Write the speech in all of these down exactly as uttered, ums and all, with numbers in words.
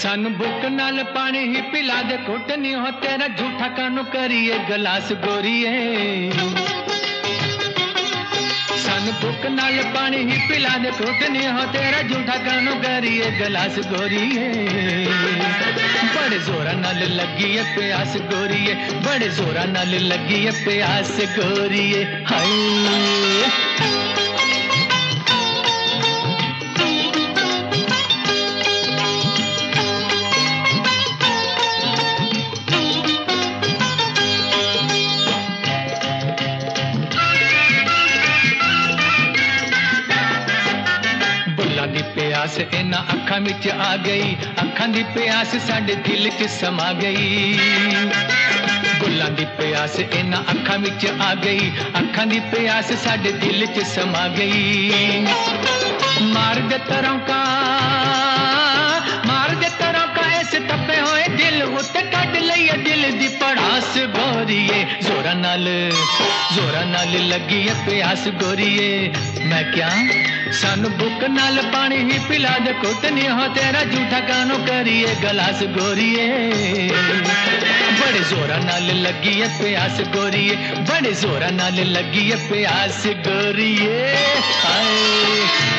सानू भुख नाल पानी ही पिला दे घुट नहीं हो तेरा झूठा कानू करिए गिलास गोरिए। सानू भुख नाल पानी ही पिला दे घुट नहीं हो तेरा झूठा कानू करिए गिलास गोरिए। बड़े जोरा नाल लगी है प्यास गोरिए, बड़े जोरा नाल लगी है प्यास गोरिए। हाय दी प्यास इना अखां विच आ गई, अखां दी प्यास साडे दिल च समा गई। गुलां दी प्यास इना अखां विच आ गई, अखां दी प्यास साडे दिल च समा गई। मार दे तरौका मार दे तरौका इस तपे होए दिल उत्ते कट लईए दिल दी पड़ास गोरिए। जोरा नाल जोरा नाल लगी है प्यास गोरिए। मैं क्या सानू भुख नाल पानी ही पिला दे घुट नहीं हो तेरा झूठा कानू करिए गिलास गोरिए। बड़े जोरा नाल लगी है प्यास गोरिए, बड़े जोरा नाल लगी है प्यास गोरिए। हाय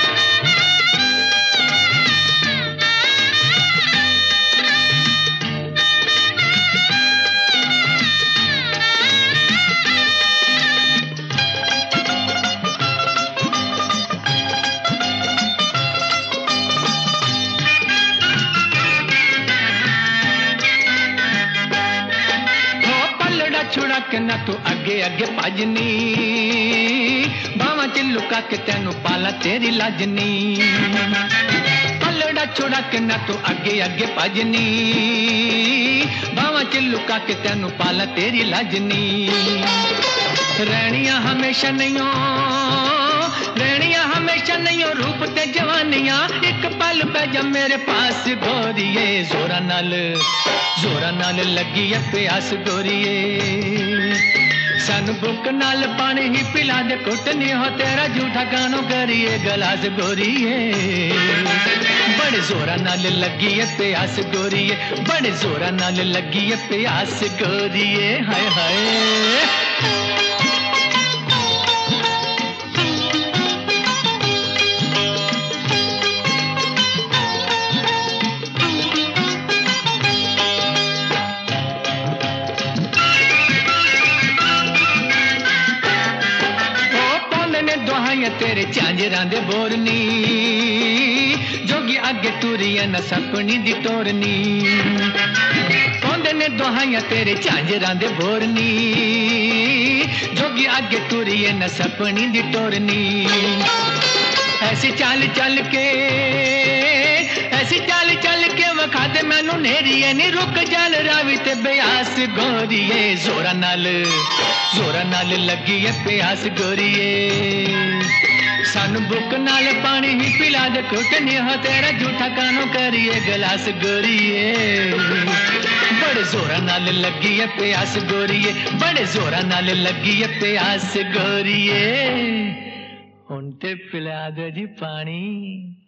छुड़ा के ना तू अगे अगे भजनी, बावां च लुका के तेनू पाला तेरी लाजनी। पलड़ा छुड़ा के ना तू अगे अगे भजनी, बावां च लुका के तेनू पाला तेरी लाजनी। रहनियां हमेशा नहीं हो रहनियां हमेशा नहीं हो रूप ते जवानियां, एक पल पै जा मेरे पास गोरिए। जोरा नाल जोरा नाल लगी है प्यास गोरिए। सानू भुख नाल पानी ही पिला दे घुट नहीं हो तेरा झूठा कानू करिए गिलास गोरिए। बड़े जोरा नाल लगी है प्यास गोरिए, बड़े जोरा नाल लगी है प्यास गोरिए। हाय हाय तेरे झांजरां दे बोरनी, जोगी अगे टुरिया न सपनी दी टोरनी। पौंदे ने दुहाइयां तेरे झांजरां दे बोरनी, जोगी अगे टुरिया न सपनी दी टोरनी। ऐसी चाल चल के ऐसी चाल चल के वखा दे मैनू नेरिए नी रुक जल रावी ते ब्यास गोरिए। जोरा नाल जोरा नाल लगी है प्यास गोरिए। सानू भुख नाल पानी ही पिला दे घुट नहीं हो तेरा झूठा कानू करिए गिलास गोरिए। बड़े जोरा नाल लगी है प्यास गोरिए, बड़े जोरा नाल लगी है प्यास गोरिए। हुण ते पिला दो जी पानी।